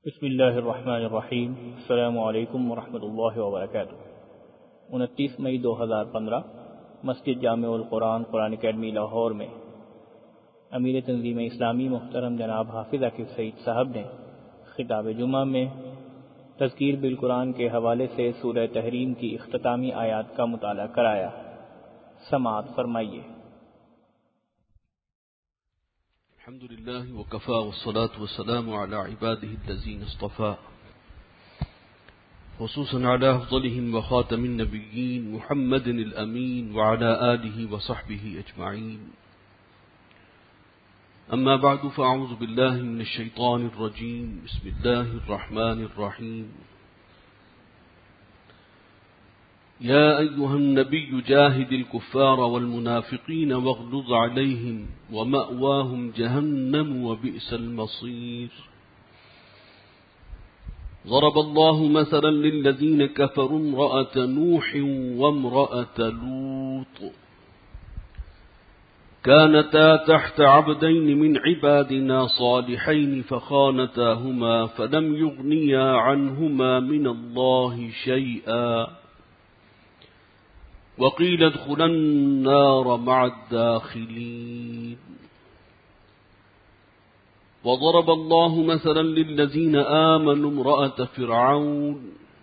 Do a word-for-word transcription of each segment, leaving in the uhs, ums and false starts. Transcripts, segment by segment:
بسم اللہ الرحمن الرحیم۔ السلام علیکم ورحمۃ اللہ وبرکاتہ۔ انتیس مئی دو ہزار پندرہ مسجد جامع القرآن قرآن اکیڈمی لاہور میں امیر تنظیم اسلامی محترم جناب حافظ عاکف سعید صاحب نے خطاب جمعہ میں تذکیر بالقرآن کے حوالے سے سورہ تحریم کی اختتامی آیات کا مطالعہ کرایا۔ سماعت فرمائیے۔ الحمد لله وكفى والصلاة والسلام على عباده الذين اصطفى، خصوصا على أفضلهم وخاتم النبيين محمد الأمين وعلى آله وصحبه أجمعين. أما بعد فأعوذ بالله من الشيطان الرجيم. بسم الله الرحمن الرحيم. يا أيها النبي جاهد الكفار والمنافقين واغلظ عليهم ومأواهم جهنم وبئس المصير. ضرب الله مثلا للذين كفروا امرأة نوح وامرأة لوط كانتا تحت عبدين من عبادنا صالحين فخانتاهما فلم يغنيا عنهما من الله شيئا وقيل ادخلا النار مع الداخلين. وضرب الله مثلا للذين آمنوا امرأة فرعون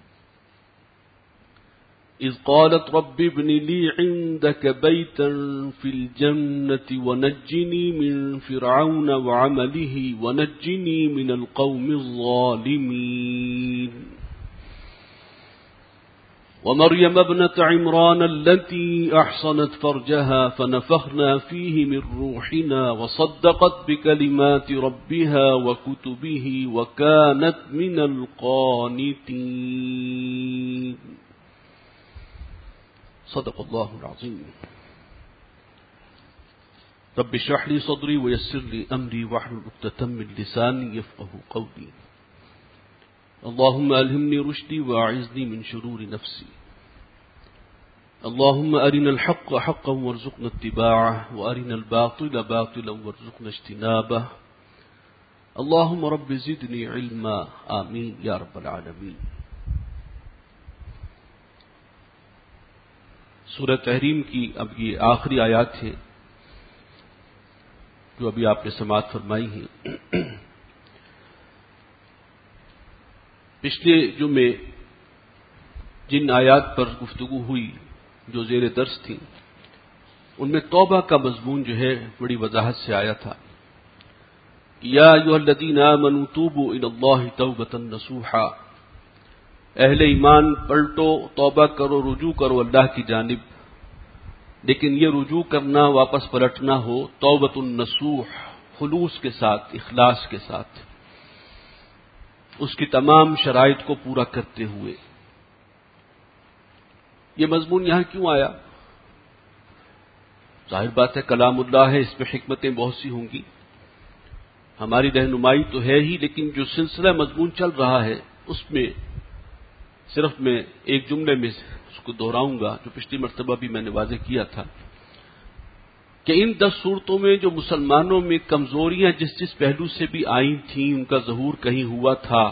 إذ قالت رب ابن لي عندك بيتا في الجنة ونجني من فرعون وعمله ونجني من القوم الظالمين. ومريم ابنة عمران التي أحصنت فرجها فنفخنا فيه من روحنا وصدقت بكلمات ربها وكتبه وكانت من القانتين. صدق الله العظيم. رب اشرح لي صدري ويسر لي أمري واحلل عقدة من لساني يفقهوا قولي. اللهم ألهمني رشدي وأعذني من شرور نفسي. اللهم أرنا الحق حقا وارزقنا اتباعه وأرنا الباطل باطلا وارزقنا اجتنابه. اللهم رب زدني علما. آمين يا رب العالمين. سورہ تحریم کی اب یہ آخری آیات ہے جو ابھی آپ نے سماعت فرمائی ہیں۔ پچھلے جمعے جن آیات پر گفتگو ہوئی جو زیر درس تھی ان میں توبہ کا مضمون جو ہے بڑی وضاحت سے آیا تھا۔ یا ایھا الذین آمنوا توبوا الی اللہ توبۃ نصوحا، اہل ایمان پلٹو، توبہ کرو، رجوع کرو اللہ کی جانب، لیکن یہ رجوع کرنا، واپس پلٹنا ہو توبۃ النصوح، خلوص کے ساتھ، اخلاص کے ساتھ، اس کی تمام شرائط کو پورا کرتے ہوئے۔ یہ مضمون یہاں کیوں آیا؟ ظاہر بات ہے کلام اللہ ہے، اس میں حکمتیں بہت سی ہوں گی، ہماری رہنمائی تو ہے ہی، لیکن جو سلسلہ مضمون چل رہا ہے اس میں صرف میں ایک جملے میں اس کو دہراؤں گا جو پچھلی مرتبہ بھی میں نے واضح کیا تھا کہ ان دس صورتوں میں جو مسلمانوں میں کمزوریاں جس جس پہلو سے بھی آئی تھیں، ان کا ظہور کہیں ہوا تھا،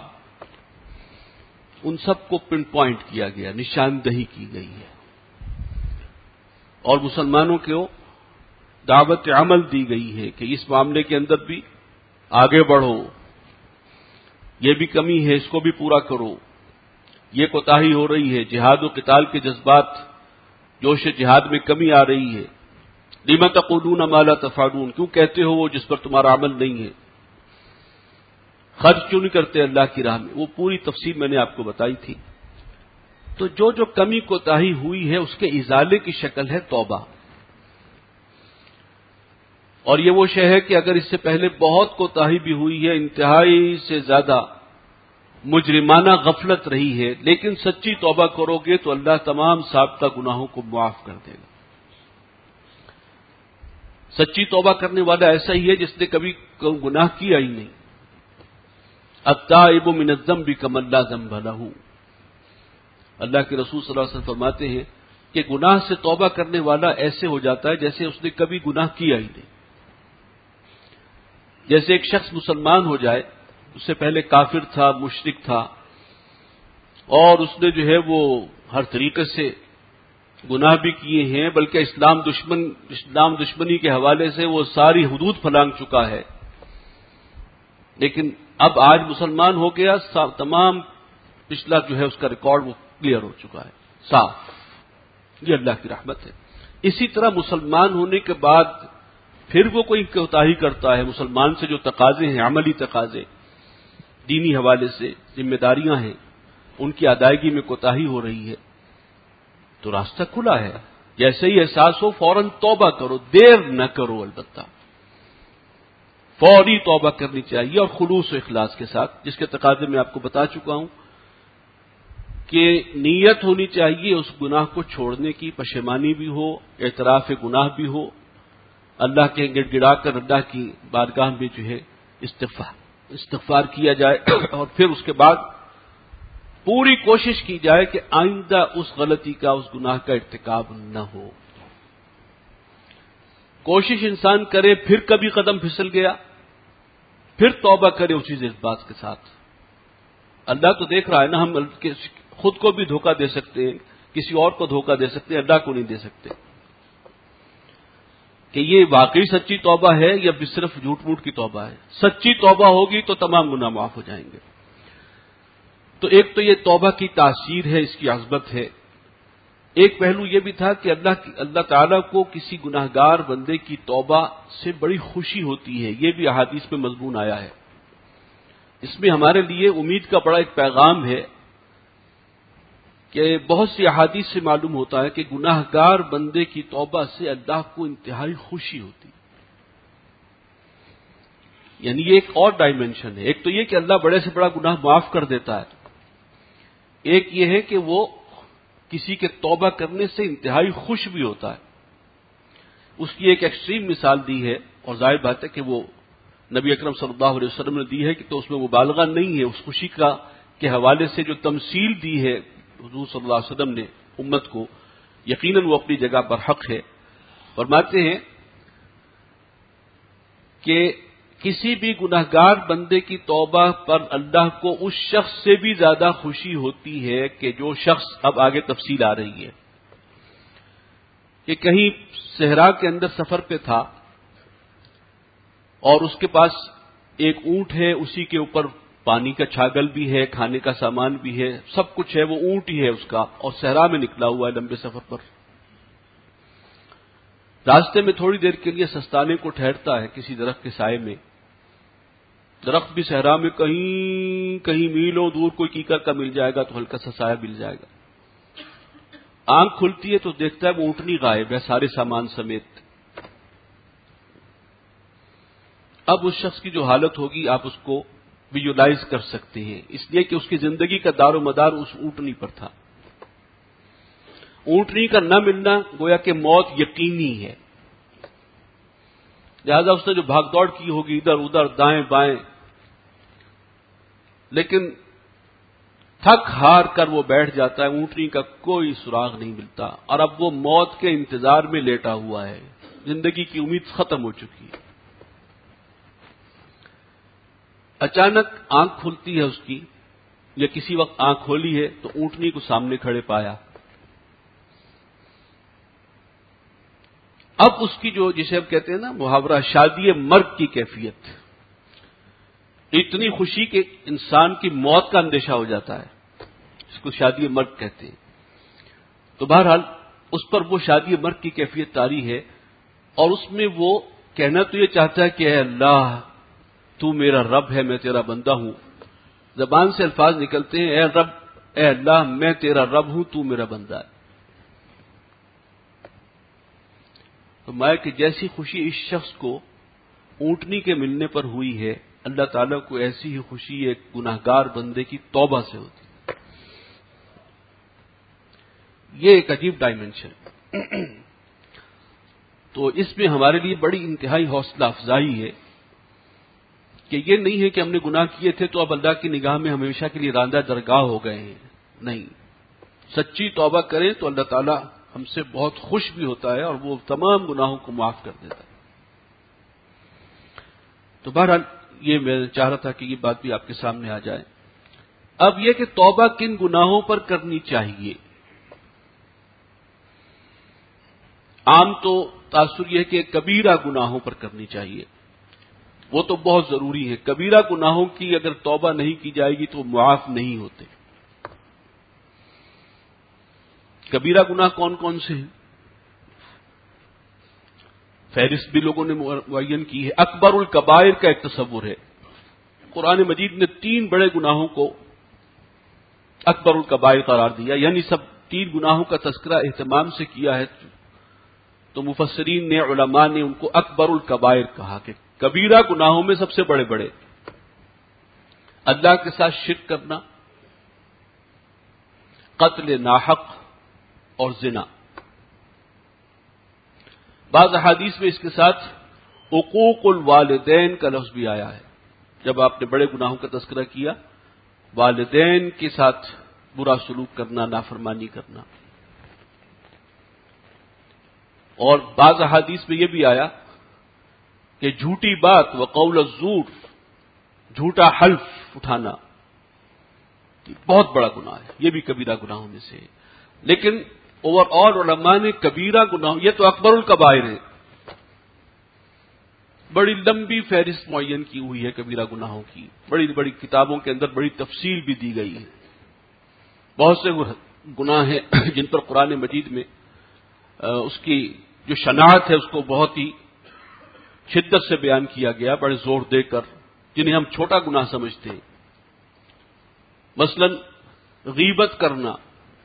ان سب کو پن پوائنٹ کیا گیا، نشاندہی کی گئی ہے، اور مسلمانوں کو دعوت عمل دی گئی ہے کہ اس معاملے کے اندر بھی آگے بڑھو، یہ بھی کمی ہے اس کو بھی پورا کرو، یہ کوتاہی ہو رہی ہے، جہاد و قتال کے جذبات، جوش جہاد میں کمی آ رہی ہے، لِمَ تَقُولُونَ مَا لَا تَفْعَلُونَ، کیوں کہتے ہو وہ جس پر تمہارا عمل نہیں ہے، خرچ کیوں نہیں کرتے اللہ کی راہ میں، وہ پوری تفصیل میں نے آپ کو بتائی تھی۔ تو جو جو کمی کوتاہی ہوئی ہے اس کے ازالے کی شکل ہے توبہ، اور یہ وہ شے ہے کہ اگر اس سے پہلے بہت کوتاہی بھی ہوئی ہے، انتہائی سے زیادہ مجرمانہ غفلت رہی ہے، لیکن سچی توبہ کرو گے تو اللہ تمام سابقہ گناہوں کو معاف کر دے گا۔ سچی توبہ کرنے والا ایسا ہی ہے جس نے کبھی گناہ کیا ہی نہیں۔ التائب من الذنب کمن لا ذنب لہ، اللہ کے رسول صلی اللہ علیہ وسلم فرماتے ہیں کہ گناہ سے توبہ کرنے والا ایسے ہو جاتا ہے جیسے اس نے کبھی گناہ کیا ہی نہیں۔ جیسے ایک شخص مسلمان ہو جائے اس سے پہلے کافر تھا، مشرک تھا، اور اس نے جو ہے وہ ہر طریقے سے گناہ بھی کیے ہیں، بلکہ اسلام دشمن اسلام دشمنی کے حوالے سے وہ ساری حدود پھلانگ چکا ہے، لیکن اب آج مسلمان ہو گیا، تمام پچھلا جو ہے اس کا ریکارڈ وہ کلیئر ہو چکا ہے، صاف۔ یہ اللہ کی رحمت ہے۔ اسی طرح مسلمان ہونے کے بعد پھر وہ کوئی کوتاہی کرتا ہے، مسلمان سے جو تقاضے ہیں، عملی تقاضے، دینی حوالے سے ذمہ داریاں ہیں، ان کی ادائیگی میں کوتاہی ہو رہی ہے، تو راستہ کھلا ہے۔ جیسے ہی احساس ہو فوراً توبہ کرو، دیر نہ کرو، البتہ فوری توبہ کرنی چاہیے، اور خلوص و اخلاص کے ساتھ، جس کے تقاضے میں آپ کو بتا چکا ہوں کہ نیت ہونی چاہیے اس گناہ کو چھوڑنے کی، پشیمانی بھی ہو، اعتراف گناہ بھی ہو، اللہ کے گڑ گڑا کر اللہ کی بارگاہ میں جو ہے استغفار استغفار کیا جائے، اور پھر اس کے بعد پوری کوشش کی جائے کہ آئندہ اس غلطی کا، اس گناہ کا ارتکاب نہ ہو۔ کوشش انسان کرے، پھر کبھی قدم پھسل گیا، پھر توبہ کرے اسی جذبات کے ساتھ۔ اللہ تو دیکھ رہا ہے نا، ہم خود کو بھی دھوکہ دے سکتے ہیں، کسی اور کو دھوکہ دے سکتے ہیں، اللہ کو نہیں دے سکتے کہ یہ واقعی سچی توبہ ہے یا صرف جھوٹ موٹ کی توبہ ہے۔ سچی توبہ ہوگی تو تمام گناہ معاف ہو جائیں گے۔ تو ایک تو یہ توبہ کی تاثیر ہے، اس کی عظمت ہے۔ ایک پہلو یہ بھی تھا کہ اللہ کی اللہ تعالیٰ کو کسی گناہ گار بندے کی توبہ سے بڑی خوشی ہوتی ہے، یہ بھی احادیث میں مضمون آیا ہے۔ اس میں ہمارے لیے امید کا بڑا ایک پیغام ہے کہ بہت سی احادیث سے معلوم ہوتا ہے کہ گناہ گار بندے کی توبہ سے اللہ کو انتہائی خوشی ہوتی ہے۔ یعنی یہ ایک اور ڈائمنشن ہے۔ ایک تو یہ کہ اللہ بڑے سے بڑا گناہ معاف کر دیتا ہے، ایک یہ ہے کہ وہ کسی کے توبہ کرنے سے انتہائی خوش بھی ہوتا ہے۔ اس کی ایک ایکسٹریم مثال دی ہے، اور ظاہر بات ہے کہ وہ نبی اکرم صلی اللہ علیہ وسلم نے دی ہے کہ تو اس میں مبالغہ نہیں ہے۔ اس خوشی کا کے حوالے سے جو تمثیل دی ہے حضور صلی اللہ علیہ وسلم نے امت کو، یقیناً وہ اپنی جگہ پر حق ہے۔ فرماتے ہیں کہ کسی بھی گناہ گار بندے کی توبہ پر اللہ کو اس شخص سے بھی زیادہ خوشی ہوتی ہے کہ جو شخص، اب آگے تفصیل آ رہی ہے، کہ کہیں صحرا کے اندر سفر پہ تھا اور اس کے پاس ایک اونٹ ہے، اسی کے اوپر پانی کا چھاگل بھی ہے، کھانے کا سامان بھی ہے، سب کچھ ہے، وہ اونٹ ہی ہے اس کا، اور صحرا میں نکلا ہوا ہے لمبے سفر پر۔ راستے میں تھوڑی دیر کے لیے سستانے کو ٹھہرتا ہے کسی درخت کے سائے میں۔ درخت بھی صحرا میں کہیں کہیں میلوں دور کوئی کیکر کا مل جائے گا تو ہلکا سا سایہ مل جائے گا۔ آنکھ کھلتی ہے تو دیکھتا ہے وہ اونٹنی غائب ہے، سارے سامان سمیت۔ اب اس شخص کی جو حالت ہوگی آپ اس کو ویژولائز کر سکتے ہیں، اس لیے کہ اس کی زندگی کا دار و مدار اس اونٹنی پر تھا۔ اونٹنی کا نہ ملنا گویا کہ موت یقینی ہے، لہذا اس نے جو بھاگ دوڑ کی ہوگی ادھر ادھر دائیں بائیں، لیکن تھک ہار کر وہ بیٹھ جاتا ہے، اونٹنی کا کوئی سراغ نہیں ملتا، اور اب وہ موت کے انتظار میں لیٹا ہوا ہے، زندگی کی امید ختم ہو چکی ہے۔ اچانک آنکھ کھلتی ہے اس کی، یا کسی وقت آنکھ کھولی ہے تو اونٹنی کو سامنے کھڑے پایا۔ اب اس کی جو جسے ہم کہتے ہیں نا محاورہ شادی مرگ کی کیفیت، اتنی خوشی کہ انسان کی موت کا اندیشہ ہو جاتا ہے، اس کو شادی مرگ کہتے ہیں۔ تو بہرحال اس پر وہ شادی مرگ کی کیفیت طاری ہے، اور اس میں وہ کہنا تو یہ چاہتا ہے کہ اے اللہ تو میرا رب ہے، میں تیرا بندہ ہوں۔ زبان سے الفاظ نکلتے ہیں اے رب، اے اللہ میں تیرا رب ہوں، تو میرا بندہ ہے۔ تو میں کہ جیسی خوشی اس شخص کو اونٹنی کے ملنے پر ہوئی ہے، اللہ تعالیٰ کو ایسی ہی خوشی ایک گناہ گار بندے کی توبہ سے ہوتی ہے۔ یہ ایک عجیب ڈائمنشن۔ تو اس میں ہمارے لیے بڑی انتہائی حوصلہ افزائی ہے کہ یہ نہیں ہے کہ ہم نے گناہ کیے تھے تو اب اللہ کی نگاہ میں ہمیشہ کے لیے راندہ درگاہ ہو گئے ہیں، نہیں، سچی توبہ کریں تو اللہ تعالیٰ ہم سے بہت خوش بھی ہوتا ہے اور وہ تمام گناہوں کو معاف کر دیتا ہے۔ تو بہرحال یہ میں چاہ رہا تھا کہ یہ بات بھی آپ کے سامنے آ جائے. اب یہ کہ توبہ کن گناہوں پر کرنی چاہیے. عام تو تاثر یہ کہ کبیرہ گناہوں پر کرنی چاہیے، وہ تو بہت ضروری ہے. کبیرہ گناہوں کی اگر توبہ نہیں کی جائے گی تو وہ معاف نہیں ہوتے. کبیرہ گناہ کون کون سے ہیں؟ فہرست بھی لوگوں نے معین کی ہے. اکبر الکبائر کا ایک تصور ہے. قرآن مجید نے تین بڑے گناہوں کو اکبر الکبائر قرار دیا، یعنی سب تین گناہوں کا تذکرہ اہتمام سے کیا ہے. تو مفسرین نے، علماء نے ان کو اکبر الکبائر کہا کہ کبیرہ گناہوں میں سب سے بڑے بڑے اللہ کے ساتھ شرک کرنا، قتل ناحق اور زنا. بعض احادیث میں اس کے ساتھ حقوق الوالدین کا لفظ بھی آیا ہے. جب آپ نے بڑے گناہوں کا تذکرہ کیا، والدین کے ساتھ برا سلوک کرنا، نافرمانی کرنا. اور بعض احادیث میں یہ بھی آیا کہ جھوٹی بات وقول الزور، جھوٹا حلف اٹھانا بہت بڑا گناہ ہے، یہ بھی کبیرہ گناہوں میں سے ہے. لیکن اوور آل علماء نے کبیرہ گناہ، یہ تو اکبر الکبائر ہے، بڑی لمبی فہرست معین کی ہوئی ہے کبیرہ گناہوں کی. بڑی بڑی کتابوں کے اندر بڑی تفصیل بھی دی گئی ہے. بہت سے گناہ ہیں جن پر قرآن مجید میں اس کی جو شناعت ہے اس کو بہت ہی شدت سے بیان کیا گیا، بڑے زور دے کر، جنہیں ہم چھوٹا گناہ سمجھتے ہیں. مثلا غیبت کرنا.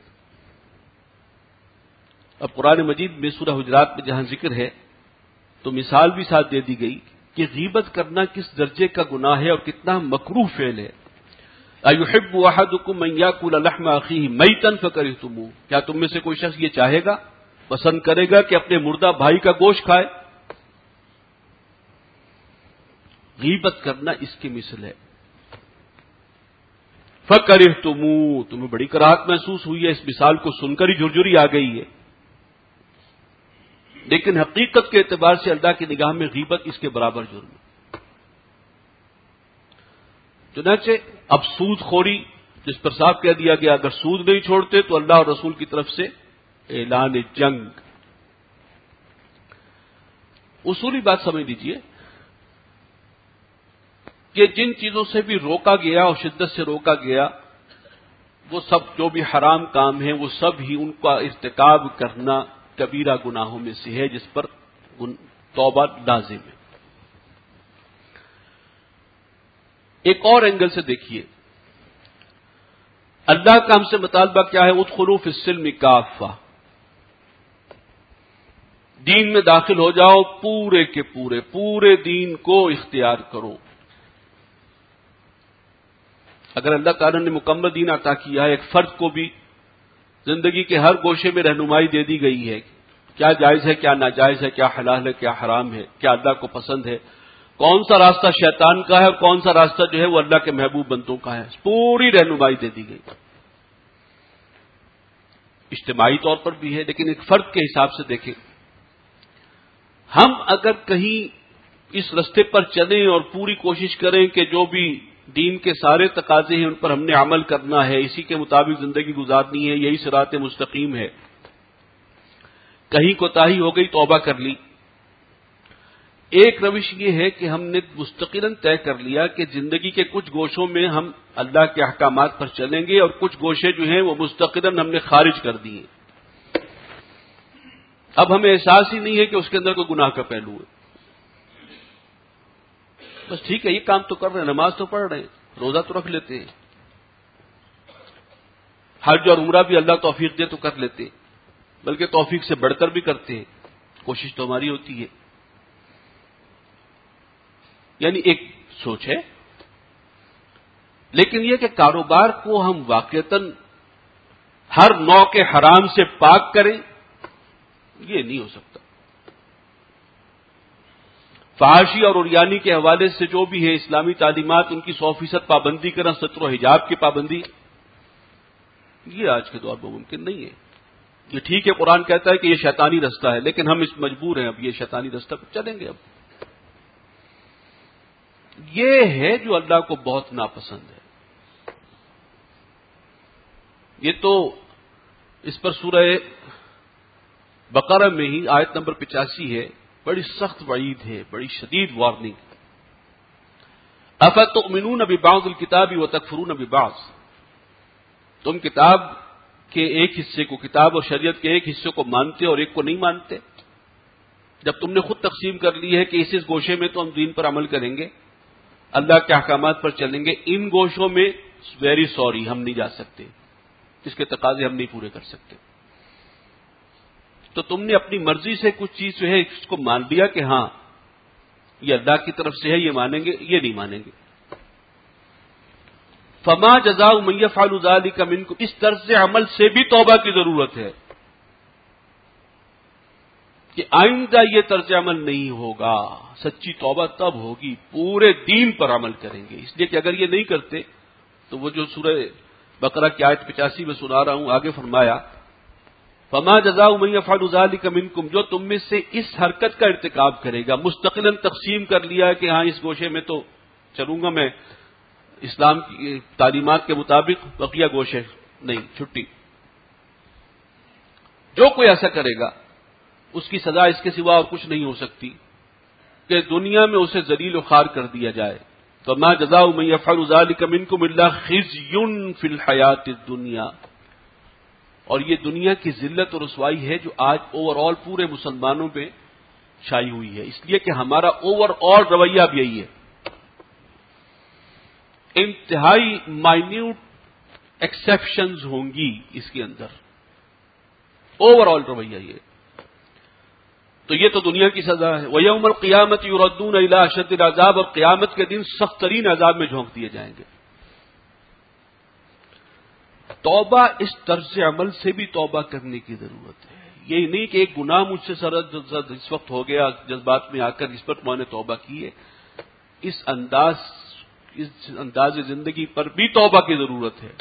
اب قرآن مجید میں سورہ حجرات میں جہاں ذکر ہے تو مثال بھی ساتھ دے دی گئی کہ غیبت کرنا کس درجے کا گناہ ہے اور کتنا مکروہ فعل ہے. ایحب احدکم ان یاکل لحم اخیہ میتا فکرہتموہ، کیا تم میں سے کوئی شخص یہ چاہے گا، پسند کرے گا کہ اپنے مردہ بھائی کا گوشت کھائے؟ غیبت کرنا اس کی مثل ہے. فکرہتموہ، تمہیں بڑی کراہت محسوس ہوئی ہے، اس مثال کو سن کر ہی جھرجھری آ گئی ہے. لیکن حقیقت کے اعتبار سے اللہ کی نگاہ میں غیبت اس کے برابر جرم ہے. چنانچہ اب سود خوری، جس پر صاف کہہ دیا گیا اگر سود نہیں چھوڑتے تو اللہ اور رسول کی طرف سے اعلان جنگ. اصولی بات سمجھ لیجیے کہ جن چیزوں سے بھی روکا گیا اور شدت سے روکا گیا، وہ سب جو بھی حرام کام ہیں وہ سب ہی ان کا ارتکاب کرنا کبیرہ گناہوں میں سے ہے جس پر توبہ لازم ہے. ایک اور اینگل سے دیکھیے، اللہ کا ہم سے مطالبہ کیا ہے؟ ادخلوا فی السلم کافہ، دین میں داخل ہو جاؤ، پورے کے پورے پورے دین کو اختیار کرو. اگر اللہ تعالیٰ نے مکمل دین عطا کیا ہے، ایک فرد کو بھی زندگی کے ہر گوشے میں رہنمائی دے دی گئی ہے، کیا جائز ہے، کیا ناجائز ہے، کیا حلال ہے، کیا حرام ہے، کیا اللہ کو پسند ہے، کون سا راستہ شیطان کا ہے اور کون سا راستہ جو ہے وہ اللہ کے محبوب بندوں کا ہے، پوری رہنمائی دے دی گئی. اجتماعی طور پر بھی ہے، لیکن ایک فرد کے حساب سے دیکھیں، ہم اگر کہیں اس راستے پر چلیں اور پوری کوشش کریں کہ جو بھی دین کے سارے تقاضے ہیں ان پر ہم نے عمل کرنا ہے، اسی کے مطابق زندگی گزارنی ہے، یہی صراط مستقیم ہے، کہیں کوتاہی ہو گئی توبہ کر لی. ایک روش یہ ہے کہ ہم نے مستقلاً طے کر لیا کہ زندگی کے کچھ گوشوں میں ہم اللہ کے احکامات پر چلیں گے اور کچھ گوشے جو ہیں وہ مستقلاً ہم نے خارج کر دیے. اب ہمیں احساس ہی نہیں ہے کہ اس کے اندر کوئی گناہ کا پہلو ہے. بس ٹھیک ہے، یہ کام تو کر رہے ہیں، نماز تو پڑھ رہے ہیں، روزہ تو رکھ لیتے ہیں، حج اور عمرہ بھی اللہ توفیق دے تو کر لیتے ہیں، بلکہ توفیق سے بڑھ کر بھی کرتے ہیں، کوشش تو ہماری ہوتی ہے. یعنی ایک سوچ ہے. لیکن یہ کہ کاروبار کو ہم واقعتاً ہر نوع کے حرام سے پاک کریں، یہ نہیں ہو سکتا. فحاشی اور عریانی کے حوالے سے جو بھی ہے اسلامی تعلیمات، ان کی سو فیصد پابندی کرنا، ستر و حجاب کی پابندی، یہ آج کے دور میں ممکن نہیں ہے. یہ ٹھیک ہے، قرآن کہتا ہے کہ یہ شیطانی رستہ ہے، لیکن ہم اس مجبور ہیں اب یہ شیطانی رستہ پر چلیں گے. اب یہ ہے جو اللہ کو بہت ناپسند ہے. یہ تو اس پر سورہ بقرہ میں ہی آیت نمبر پچاسی ہے، بڑی سخت وعید ہے، بڑی شدید وارننگ. افتؤمنون ببعض الکتاب وتکفرون ببعض، تم کتاب کے ایک حصے کو، کتاب اور شریعت کے ایک حصے کو مانتے اور ایک کو نہیں مانتے. جب تم نے خود تقسیم کر لی ہے کہ اس اس گوشے میں تو ہم دین پر عمل کریں گے، اللہ کے احکامات پر چلیں گے، ان گوشوں میں ویری سوری ہم نہیں جا سکتے، اس کے تقاضے ہم نہیں پورے کر سکتے. تو تم نے اپنی مرضی سے کچھ چیز جو ہے اس کو مان لیا کہ ہاں یہ اللہ کی طرف سے ہے، یہ مانیں گے، یہ نہیں مانیں گے. فما جزاء من يفعل ذلك منكم، اس طرز عمل سے بھی توبہ کی ضرورت ہے کہ آئندہ یہ طرز عمل نہیں ہوگا. سچی توبہ تب ہوگی پورے دین پر عمل کریں گے. اس لیے کہ اگر یہ نہیں کرتے تو وہ جو سورہ بقرہ کی آیت پچاسی میں سنا رہا ہوں، آگے فرمایا فما جزاء من يفعل ذلك منكم، جو تم میں سے اس حرکت کا ارتکاب کرے گا، مستقلاً تقسیم کر لیا کہ ہاں اس گوشے میں تو چلوں گا میں اسلام کی تعلیمات کے مطابق، بقیہ گوشے نہیں، چھٹی. جو کوئی ایسا کرے گا اس کی سزا اس کے سوا اور کچھ نہیں ہو سکتی کہ دنیا میں اسے ذلیل و خوار کر دیا جائے. فما جزاء من يفعل ذلك منكم الا خزي في الحياة الدنيا، اور یہ دنیا کی ذلت اور رسوائی ہے جو آج اوور آل پورے مسلمانوں پہ چھائی ہوئی ہے. اس لیے کہ ہمارا اوور آل رویہ بھی یہی ہے. انتہائی مائنیوٹ ایکسیپشنز ہوں گی اس کے اندر، اوور آل رویہ یہ. تو یہ تو دنیا کی سزا ہے. وَيَوْمَ الْقِيَامَةِ يُرَدُّونَ إِلَىٰ أَشَدِّ الْعَذَابِ، اور قیامت کے دن سخت ترین عذاب میں جھونک دیے جائیں گے. توبہ اس طرز عمل سے بھی توبہ کرنے کی ضرورت ہے. یہ نہیں کہ ایک گناہ مجھ سے سرد اس وقت ہو گیا، جذبات میں آ کر اس پر میں نے توبہ کی ہے. اس انداز اس انداز زندگی پر بھی توبہ کی ضرورت ہے.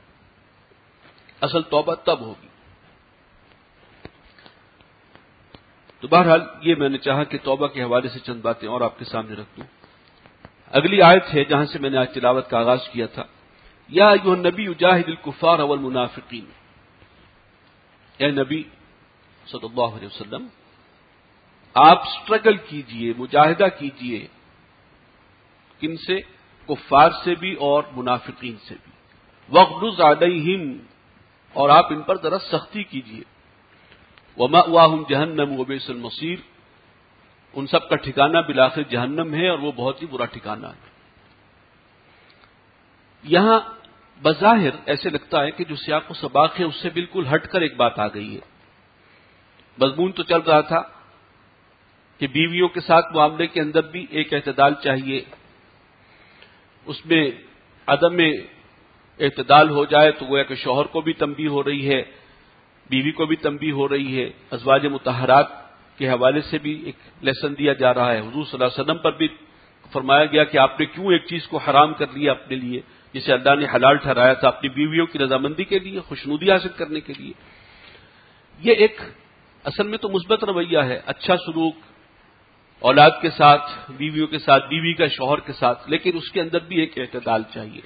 اصل توبہ تب ہوگی. تو بہرحال یہ میں نے چاہا کہ توبہ کے حوالے سے چند باتیں اور آپ کے سامنے رکھ دوں. اگلی آیت ہے جہاں سے میں نے آج تلاوت کا آغاز کیا تھا. یا ایھا النبی جاہد الکفار والمنافقین، اے نبی صلی اللہ علیہ وسلم آپ سٹرگل کیجئے، مجاہدہ کیجئے. کن سے؟ کفار سے بھی اور منافقین سے بھی. وغلظ علیہم، اور آپ ان پر ذرا سختی کیجئے. ومأواہم جہنم وبئس المصیر، ان سب کا ٹھکانہ بالآخر جہنم ہے اور وہ بہت ہی برا ٹھکانہ ہے. یہاں بظاہر ایسے لگتا ہے کہ جو سیاق و سباق ہے اس سے بالکل ہٹ کر ایک بات آ گئی ہے. مضمون تو چل رہا تھا کہ بیویوں کے ساتھ معاملے کے اندر بھی ایک اعتدال چاہیے، اس میں عدم اعتدال ہو جائے تو گویا کہ شوہر کو بھی تنبیہ ہو رہی ہے، بیوی کو بھی تنبیہ ہو رہی ہے. ازواج مطہرات کے حوالے سے بھی ایک لیسن دیا جا رہا ہے. حضور صلی اللہ علیہ وسلم پر بھی فرمایا گیا کہ آپ نے کیوں ایک چیز کو حرام کر لیا اپنے لیے جسے اللہ نے حلال ٹھہرایا تھا، اپنی بیویوں کی رضامندی کے لیے، خوشنودی حاصل کرنے کے لیے. یہ ایک اصل میں تو مثبت رویہ ہے، اچھا سلوک اولاد کے ساتھ، بیویوں کے ساتھ، بیوی کا شوہر کے ساتھ، لیکن اس کے اندر بھی ایک اعتدال چاہیے.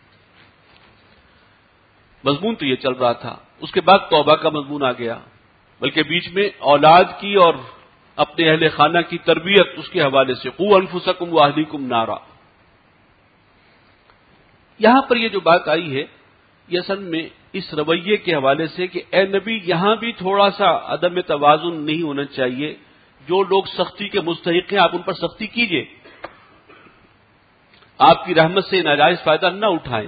مضمون تو یہ چل رہا تھا. اس کے بعد توبہ کا مضمون آ گیا، بلکہ بیچ میں اولاد کی اور اپنے اہل خانہ کی تربیت اس کے حوالے سے قوا انفسکم واہلیکم نارا. یہاں پر یہ جو بات آئی ہے یہ اصل میں اس رویے کے حوالے سے کہ اے نبی یہاں بھی تھوڑا سا عدم توازن نہیں ہونا چاہیے. جو لوگ سختی کے مستحق ہیں آپ ان پر سختی کیجیے، آپ کی رحمت سے ناجائز فائدہ نہ اٹھائیں.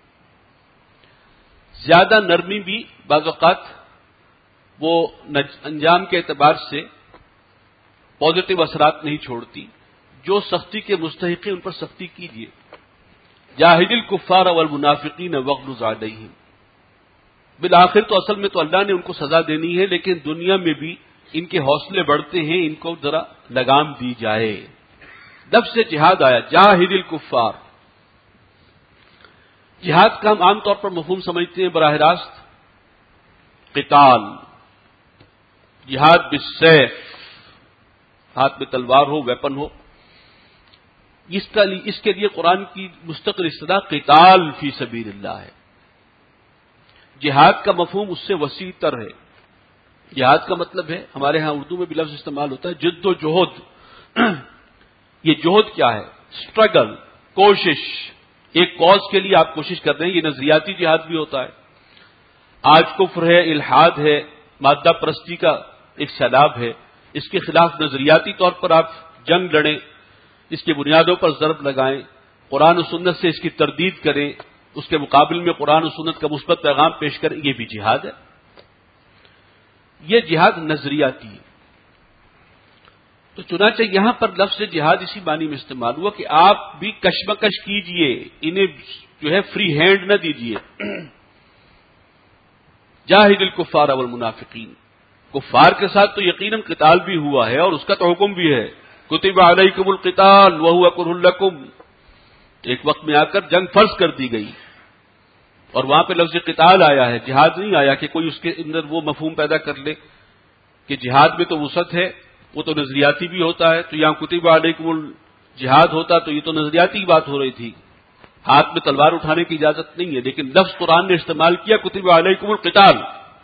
زیادہ نرمی بھی بعض اوقات وہ انجام کے اعتبار سے پازیٹو اثرات نہیں چھوڑتی. جو سختی کے مستحق ہیں ان پر سختی کیجیے. جاہد الکفار والمنافقین واغلظ علیہم. بالآخر تو اصل میں تو اللہ نے ان کو سزا دینی ہے، لیکن دنیا میں بھی ان کے حوصلے بڑھتے ہیں، ان کو ذرا لگام دی جائے. لفظ سے جہاد آیا، جاہد الکفار. جہاد کا ہم عام طور پر مفہوم سمجھتے ہیں براہ راست قتال، جہاد بالسیف، ہاتھ میں تلوار ہو، ویپن ہو. اس کا اس کے لیے قرآن کی مستقل اصطلاح قتال فی سبیل اللہ ہے. جہاد کا مفہوم اس سے وسیع تر ہے. جہاد کا مطلب ہے، ہمارے ہاں اردو میں بھی لفظ استعمال ہوتا ہے جد و جہد. یہ جہد کیا ہے؟ اسٹرگل، کوشش. ایک کاز کے لیے آپ کوشش کر رہے ہیں. یہ نظریاتی جہاد بھی ہوتا ہے. آج کفر ہے، الحاد ہے، مادہ پرستی کا ایک سیلاب ہے. اس کے خلاف نظریاتی طور پر آپ جنگ لڑیں، اس کی بنیادوں پر ضرب لگائیں، قرآن و سنت سے اس کی تردید کریں، اس کے مقابل میں قرآن و سنت کا مثبت پیغام پیش کریں. یہ بھی جہاد ہے. یہ جہاد نظریاتی ہے. تو چنانچہ یہاں پر لفظ جہاد اسی معنی میں استعمال ہوا کہ آپ بھی کشمکش کیجئے، انہیں جو ہے فری ہینڈ نہ دیجئے. جاہد الکفار والمنافقین. کفار کے ساتھ تو یقیناً قتال بھی ہوا ہے اور اس کا تو حکم بھی ہے. کتب علیکم القتال وہو کرہ لکم. ایک وقت میں آ کر جنگ فرض کر دی گئی اور وہاں پہ لفظ قتال آیا ہے، جہاد نہیں آیا کہ کوئی اس کے اندر وہ مفہوم پیدا کر لے کہ جہاد میں تو وسعت ہے، وہ تو نظریاتی بھی ہوتا ہے. تو یہاں کتب علیکم الجہاد ہوتا تو یہ تو نظریاتی کی بات ہو رہی تھی، ہاتھ میں تلوار اٹھانے کی اجازت نہیں ہے. لیکن لفظ قرآن نے استعمال کیا کتب علیکم القتال،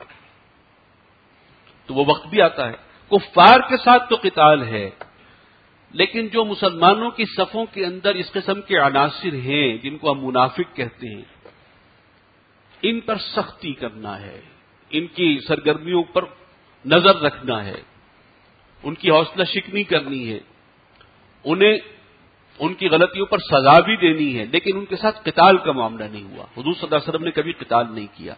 تو وہ وقت بھی آتا ہے. کفار کے ساتھ تو قتال ہے، لیکن جو مسلمانوں کی صفوں کے اندر اس قسم کے عناصر ہیں جن کو ہم منافق کہتے ہیں، ان پر سختی کرنا ہے، ان کی سرگرمیوں پر نظر رکھنا ہے، ان کی حوصلہ شکنی کرنی ہے، انہیں ان کی غلطیوں پر سزا بھی دینی ہے. لیکن ان کے ساتھ قتال کا معاملہ نہیں ہوا. حضور صلی اللہ علیہ وسلم نے کبھی قتال نہیں کیا.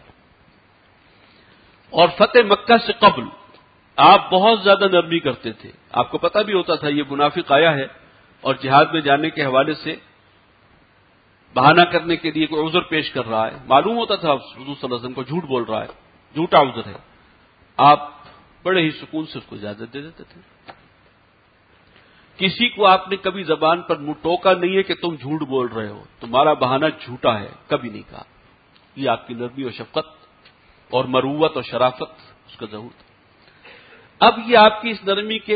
اور فتح مکہ سے قبل آپ بہت زیادہ نرمی کرتے تھے. آپ کو پتہ بھی ہوتا تھا یہ منافق آیا ہے اور جہاد میں جانے کے حوالے سے بہانہ کرنے کے لیے کوئی عذر پیش کر رہا ہے. معلوم ہوتا تھا حضور صلی اللہ علیہ وسلم کو جھوٹ بول رہا ہے، جھوٹا عذر ہے. آپ بڑے ہی سکون سے اس کو اجازت دے دیتے تھے. کسی کو آپ نے کبھی زبان پر منہ ٹوکا نہیں ہے کہ تم جھوٹ بول رہے ہو، تمہارا بہانہ جھوٹا ہے، کبھی نہیں کہا. یہ آپ کی نرمی و شفقت اور مروت اور شرافت اس کا ظہور تھا. اب یہ آپ کی اس نرمی کے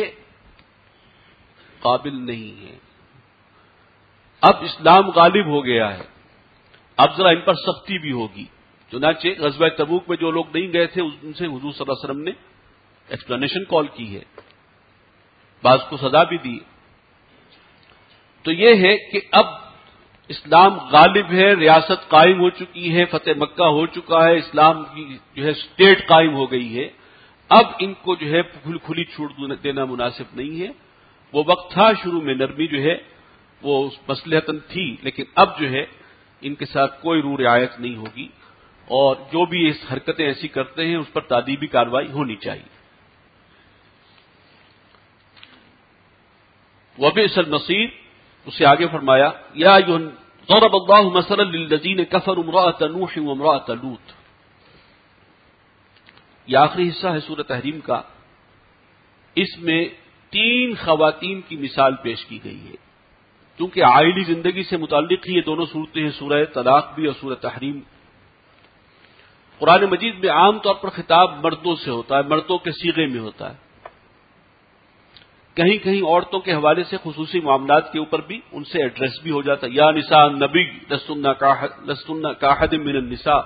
قابل نہیں ہے. اب اسلام غالب ہو گیا ہے، اب ذرا ان پر سختی بھی ہوگی. چنانچہ غزوہ تبوک میں جو لوگ نہیں گئے تھے ان سے حضور صلی اللہ علیہ وسلم نے ایکسپلینیشن کال کی ہے، بعض کو سزا بھی دی. تو یہ ہے کہ اب اسلام غالب ہے، ریاست قائم ہو چکی ہے، فتح مکہ ہو چکا ہے، اسلام کی جو ہے اسٹیٹ قائم ہو گئی ہے. اب ان کو جو ہے کھلی چھوٹ دینا مناسب نہیں ہے. وہ وقت تھا شروع میں نرمی جو ہے وہ مصلحتاً تھی، لیکن اب جو ہے ان کے ساتھ کوئی رو رعایت نہیں ہوگی اور جو بھی اس حرکتیں ایسی کرتے ہیں اس پر تادیبی کارروائی ہونی چاہیے. وبئس المصیر، اسے آگے فرمایا یا ضرب اللہ مثلا للذین کفروا امرأۃ نوح وامرأۃ لوط. یہ آخری حصہ ہے سورہ تحریم کا. اس میں تین خواتین کی مثال پیش کی گئی ہے. کیونکہ عائلی زندگی سے متعلق ہی یہ دونوں صورتیں ہیں، سورہ طلاق بھی اور سورہ تحریم. قرآن مجید میں عام طور پر خطاب مردوں سے ہوتا ہے، مردوں کے صیغے میں ہوتا ہے. کہیں کہیں عورتوں کے حوالے سے خصوصی معاملات کے اوپر بھی ان سے ایڈریس بھی ہو جاتا ہے. یا نساء النبی لستن کاحد من النساء.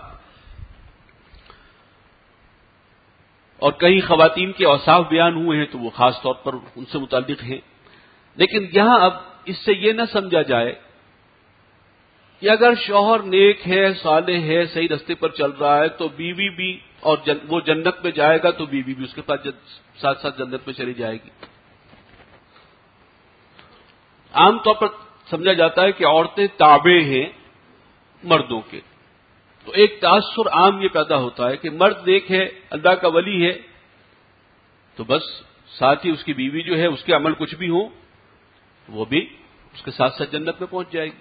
اور کئی خواتین کے اوصاف بیان ہوئے ہیں تو وہ خاص طور پر ان سے متعلق ہیں. لیکن یہاں اب اس سے یہ نہ سمجھا جائے کہ اگر شوہر نیک ہے، صالح ہے، صحیح رستے پر چل رہا ہے تو بیوی بھی اور جن وہ جنت میں جائے گا تو بیوی بھی اس کے پاس ساتھ ساتھ جنت میں چلی جائے گی. عام طور پر سمجھا جاتا ہے کہ عورتیں تابع ہیں مردوں کے. تو ایک تاثر عام یہ پیدا ہوتا ہے کہ مرد نیک ہے، اللہ کا ولی ہے، تو بس ساتھ ہی اس کی بیوی جو ہے اس کے عمل کچھ بھی ہوں وہ بھی اس کے ساتھ ساتھ جنت میں پہنچ جائے گی.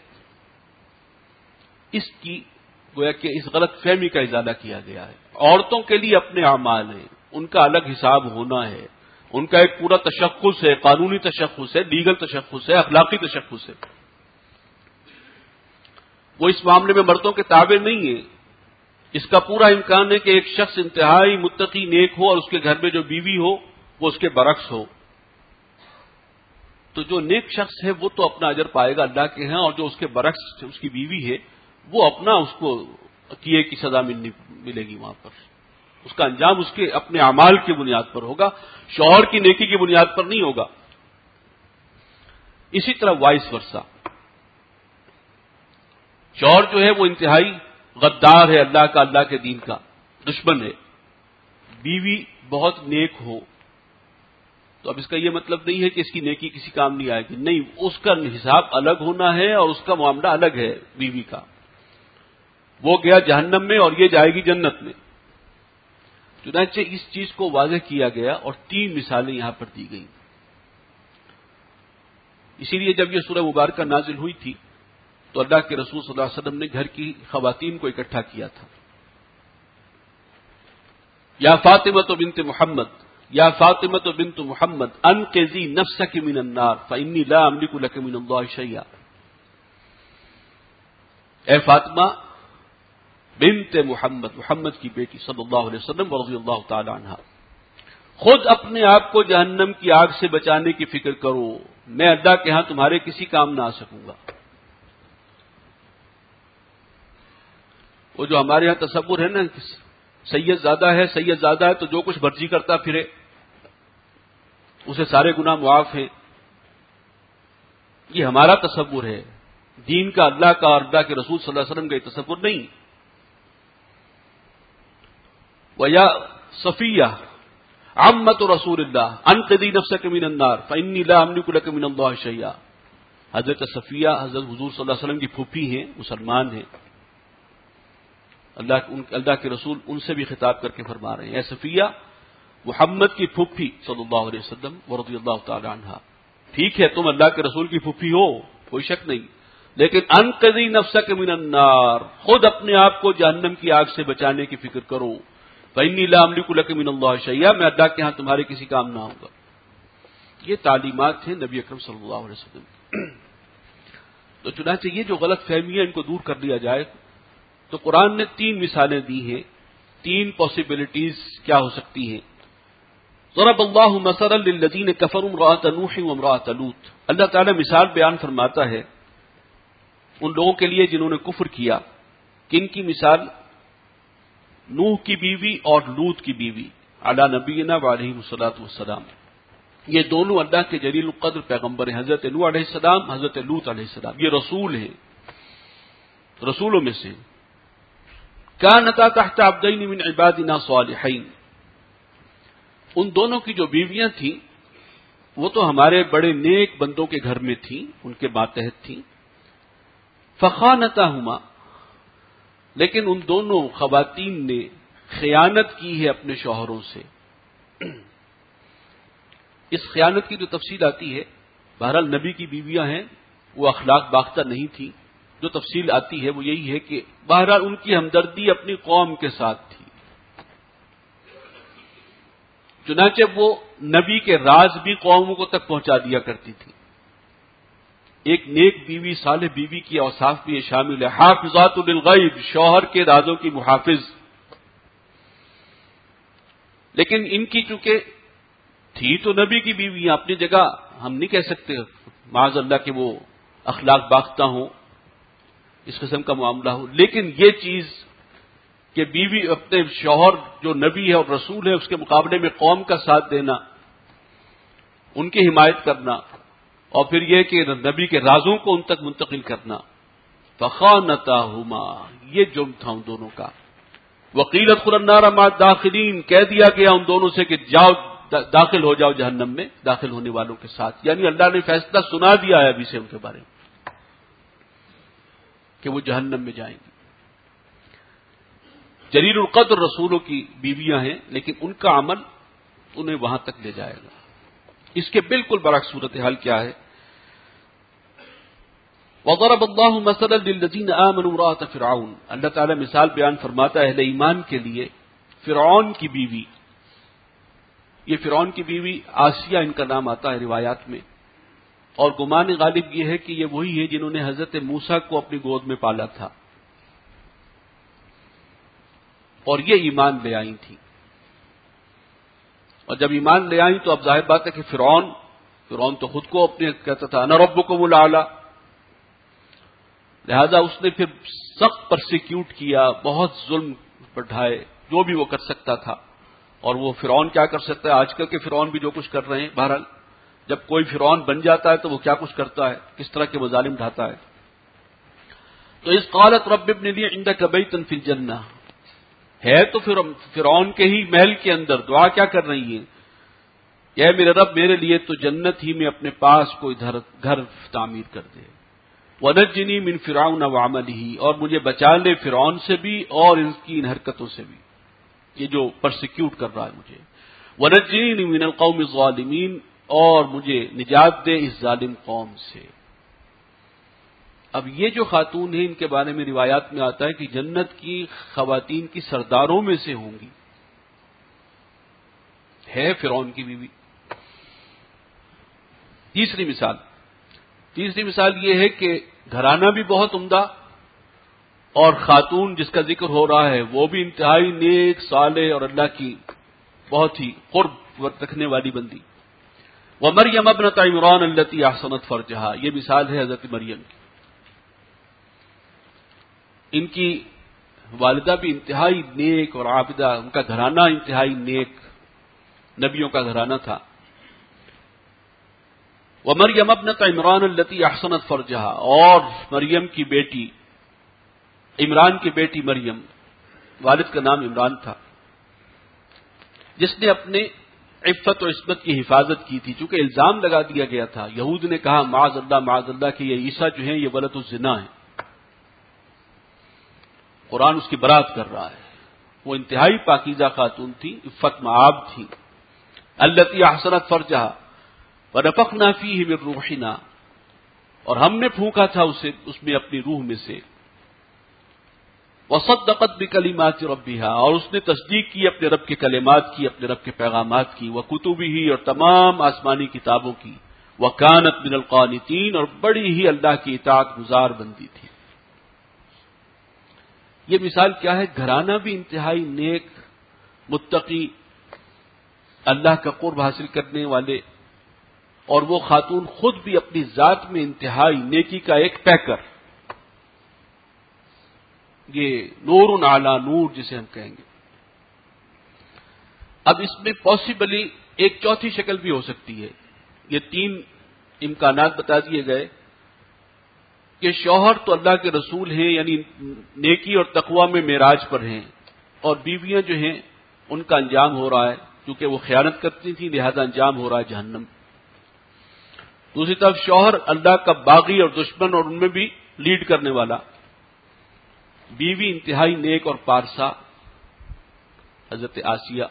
اس کی گویا کہ اس غلط فہمی کا ازالہ کیا گیا ہے. عورتوں کے لیے اپنے اعمال ہیں، ان کا الگ حساب ہونا ہے، ان کا ایک پورا تشخص ہے، قانونی تشخص ہے، لیگل تشخص ہے، اخلاقی تشخص ہے. وہ اس معاملے میں مردوں کے تابع نہیں ہے. اس کا پورا امکان ہے کہ ایک شخص انتہائی متقی نیک ہو اور اس کے گھر میں جو بیوی ہو وہ اس کے برعکس ہو. تو جو نیک شخص ہے وہ تو اپنا اجر پائے گا اللہ کے ہاں، اور جو اس کے برعکس اس کی بیوی ہے وہ اپنا اس کو کیے کی سزا ملنی ملے گی وہاں پر. اس کا انجام اس کے اپنے اعمال کی بنیاد پر ہوگا، شوہر کی نیکی کی بنیاد پر نہیں ہوگا. اسی طرح وائس ورثہ، شوہر جو ہے وہ انتہائی غدار ہے، اللہ کا، اللہ کے دین کا دشمن ہے. بیوی بہت نیک ہو تو اب اس کا یہ مطلب نہیں ہے کہ اس کی نیکی کسی کام نہیں آئے گی، نہیں، اس کا حساب الگ ہونا ہے اور اس کا معاملہ الگ ہے. بیوی کا وہ گیا جہنم میں اور یہ جائے گی جنت میں. چنانچہ اس چیز کو واضح کیا گیا اور تین مثالیں یہاں پر دی گئیں. اسی لیے جب یہ سورہ مبارکہ نازل ہوئی تھی تو اللہ کے رسول صلی اللہ علیہ وسلم نے گھر کی خواتین کو اکٹھا کیا تھا. یا فاطمہ بنت محمد، یا فاطمہ بنت محمد انقذی نفسک من النار فانی لا املک لک من اللہ شیئا. اے فاطمہ بنت محمد، محمد کی بیٹی صلی اللہ علیہ وسلم رضی اللہ تعالی عنہ، خود اپنے آپ کو جہنم کی آگ سے بچانے کی فکر کرو، میں اللہ کے ہاں تمہارے کسی کام نہ آ سکوں گا. وہ جو ہمارے ہاں تصور ہے نا، سید زیادہ ہے، سید زیادہ ہے تو جو کچھ مرضی کرتا پھرے، اسے سارے گناہ معاف ہیں، یہ ہمارا تصور ہے. دین کا، اللہ کا اور اللہ کے رسول صلی اللہ علیہ وسلم کا یہ تصور نہیں. وَيَا صَفِيَّةُ عَمَّةُ رَسُولِ اللَّهِ أَنقِذِي نَفْسَكَ مِنَ النَّارِ فَإِنِّي لَا أَمْلِكُ لَكَ مِنَ اللَّهِ شَيْئًا. حضرت صفیہ حضرت حضور صلی اللہ علیہ وسلم کی پھوپھی ہیں، مسلمان ہیں. اللہ اللہ کے رسول ان سے بھی خطاب کر کے فرما رہے ہیں، اے صفیہ، محمد کی پھوپھی صلی اللہ علیہ وسلم ورضی اللہ تعالی عنہا، ٹھیک ہے تم اللہ کے رسول کی پھوپھی ہو، کوئی شک نہیں، لیکن انقذی نفسک من النار، خود اپنے آپ کو جہنم کی آگ سے بچانے کی فکر کرو. فإنی لا املک لک من اللہ شیئا، میں اللہ کے ہاں تمہارے کسی کام نہ ہوں گا. یہ تعلیمات ہیں نبی اکرم صلی اللہ علیہ وسلم. تو چنانچہ یہ جو غلط فہمیاں ان کو دور کر لیا جائے تو قرآن نے تین مثالیں دی ہیں، تین پاسبلٹیز کیا ہو سکتی ہیں. ضرب اللہ مثلا للذین کفروا امرأۃ نوح وامرأۃ لوط. اللہ تعالیٰ مثال بیان فرماتا ہے ان لوگوں کے لیے جنہوں نے کفر کیا. کن کی مثال؟ نوح کی بیوی اور لوط کی بیوی علی نبینا وعلیہ الصلوۃ والسلام. یہ دونوں اللہ کے جلیل القدر پیغمبر ہیں، حضرت نوح علیہ السلام، حضرت لوط علیہ السلام. یہ رسول ہیں، رسولوں میں سے. کانتا تحت عبدین من عبادنا صالحین. ان دونوں کی جو بیویاں تھیں وہ تو ہمارے بڑے نیک بندوں کے گھر میں تھیں، ان کے ماتحت تھیں. فخانتاہما، لیکن ان دونوں خواتین نے خیانت کی ہے اپنے شوہروں سے. اس خیانت کی جو تفصیل آتی ہے، بہرحال نبی کی بیویاں ہیں، وہ اخلاق باختہ نہیں تھی. جو تفصیل آتی ہے وہ یہی ہے کہ بہرحال ان کی ہمدردی اپنی قوم کے ساتھ تھی. چنانچہ وہ نبی کے راز بھی قوموں کو تک پہنچا دیا کرتی تھی. ایک نیک بیوی، صالح بیوی کی اوصاف بھی شامل ہے. حافظات للغیب، شوہر کے رازوں کی محافظ. لیکن ان کی چونکہ تھی تو نبی کی بیویاں، اپنی جگہ ہم نہیں کہہ سکتے معاذ اللہ کہ وہ اخلاق باختہ ہوں، اس قسم کا معاملہ ہو. لیکن یہ چیز کہ بیوی اپنے شوہر جو نبی ہے اور رسول ہے اس کے مقابلے میں قوم کا ساتھ دینا، ان کی حمایت کرنا، اور پھر یہ کہ نبی کے رازوں کو ان تک منتقل کرنا. فخانتاہما، یہ جرم تھا ان دونوں کا. وقیل ادخلوا النار مع الداخلین، کہہ دیا گیا ان دونوں سے کہ جاؤ داخل ہو جاؤ جہنم میں داخل ہونے والوں کے ساتھ. یعنی اللہ نے فیصلہ سنا دیا ہے ابھی سے ان کے بارے میں کہ وہ جہنم میں جائیں گے. جلیل القدر رسولوں کی بیویاں ہیں، لیکن ان کا عمل انہیں وہاں تک لے جائے گا. اس کے بالکل برعکس صورتحال کیا ہے؟ وضرب اللہ مثلا للذین آمنوا امرأۃ فرعون. اللہ تعالیٰ مثال بیان فرماتا ہے اہل ایمان کے لیے فرعون کی بیوی. یہ فرعون کی بیوی آسیہ ان کا نام آتا ہے روایات میں، اور گمان غالب یہ ہے کہ یہ وہی ہے جنہوں نے حضرت موسیٰ کو اپنی گود میں پالا تھا، اور یہ ایمان لے آئی تھی. اور جب ایمان لے آئیں تو اب ظاہر بات ہے کہ فرعون فرعون تو خود کو اپنے کہتا تھا انا ربکم الاعلی، لہذا اس نے پھر سخت پرسیکیوٹ کیا، بہت ظلم بڑھائے، جو بھی وہ کر سکتا تھا. اور وہ فرعون کیا کر سکتا ہے؟ آج کل کے فرعون بھی جو کچھ کر رہے ہیں. بہرحال جب کوئی فرعون بن جاتا ہے تو وہ کیا کچھ کرتا ہے، کس طرح کے مظالم ڈھاتا ہے. تو اس قالت رب ابن لی عندک بیتا فی الجنہ، ہے تو فرعون کے ہی محل کے اندر دعا کیا کر رہی ہے، اے میرے رب میرے لیے تو جنت ہی میں اپنے پاس کوئی گھر تعمیر کر دے. وَنَجِّنِي مِن فِرْعَوْنَ وَعَمَلِهِ، اور مجھے بچا لے فرعون سے بھی اور ان کی ان حرکتوں سے بھی، یہ جو پرسیکیوٹ کر رہا ہے مجھے. وَنَجِّنِي مِنَ الْقَوْمِ الظَّالِمِينَ، اور مجھے نجات دے اس ظالم قوم سے. اب یہ جو خاتون ہیں ان کے بارے میں روایات میں آتا ہے کہ جنت کی خواتین کی سرداروں میں سے ہوں گی. ہے فرعون کی بیوی. تیسری مثال تیسری مثال یہ ہے کہ گھرانہ بھی بہت عمدہ اور خاتون جس کا ذکر ہو رہا ہے وہ بھی انتہائی نیک صالح اور اللہ کی بہت ہی قرب رکھنے والی بندی. ومریم ابنۃ عمران التی احصنت فرجہا، یہ مثال ہے حضرت مریم کی. ان کی والدہ بھی انتہائی نیک اور عابدہ، ان کا گھرانہ انتہائی نیک نبیوں کا گھرانہ تھا. ومریم ابنۃ عمران التی احصنت فرجہا، اور مریم کی بیٹی عمران کی بیٹی مریم، والد کا نام عمران تھا، جس نے اپنے عفت و عصمت کی حفاظت کی تھی. چونکہ الزام لگا دیا گیا تھا، یہود نے کہا معاذ اللہ معاذ اللہ کہ یہ عیسیٰ جو ہیں یہ ولد الزنا ہیں. قرآن اس کی برات کر رہا ہے. وہ انتہائی پاکیزہ خاتون تھی، عفت مآب تھی. التی احصنت فرجہا ونفخنا فیہ من روحنا، اور ہم نے پھونکا تھا اسے اس میں اپنی روح میں سے. وصدقت بکلمات ربہا، اور اس نے تصدیق کی اپنے رب کے کلمات کی، اپنے رب کے پیغامات کی. وکتبہ، اور تمام آسمانی کتابوں کی. وکانت من القانتین، اور بڑی ہی اللہ کی اطاعت گزار بندی تھی. یہ مثال کیا ہے؟ گھرانہ بھی انتہائی نیک، متقی، اللہ کا قرب حاصل کرنے والے، اور وہ خاتون خود بھی اپنی ذات میں انتہائی نیکی کا ایک پیکر. یہ نور علی نور جسے ہم کہیں گے. اب اس میں پاسبلی ایک چوتھی شکل بھی ہو سکتی ہے. یہ تین امکانات بتا دیے گئے کہ شوہر تو اللہ کے رسول ہیں، یعنی نیکی اور تقوی میں معراج پر ہیں، اور بیویاں جو ہیں ان کا انجام ہو رہا ہے، کیونکہ وہ خیانت کرتی تھیں لہذا انجام ہو رہا ہے جہنم. دوسری طرف شوہر اللہ کا باغی اور دشمن، اور ان میں بھی لیڈ کرنے والا. بیوی انتہائی نیک اور پارسا، حضرت آسیہ.